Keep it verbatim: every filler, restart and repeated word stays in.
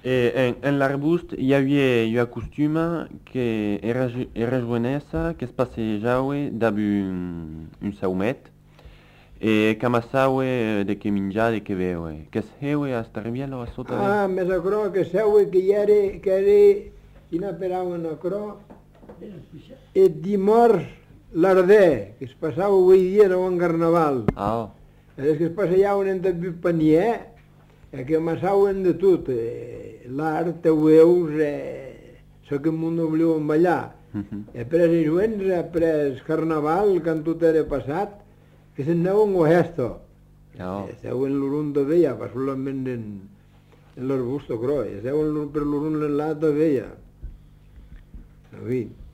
Eh, en, en l'arbust hi havia jo acostuma que era, ju- era jovenesa que es passejava dab un, un saumet e que amassava de que menjar de que beure. Que es heue a starvielo a sota de... Ah, més acrò que seua que hi era, que era, quina parau en acrò, et dimors l'ardè, que es passava avui dia no en carnaval. Ah, oh. És que es passejaven en de panier, eh, que amassaven de tot. Eh, l'art, te veus, eh, so que el món no volien ballar. Mhm. E pres i joents, e pres carnaval, quan tot era passat, que se'n anaven a esto. Ah, oh. Seuen l'urun de veia, pas solament en, en l'arbusto, croi. Seuen per l'urun l'enlat de veia. En fi.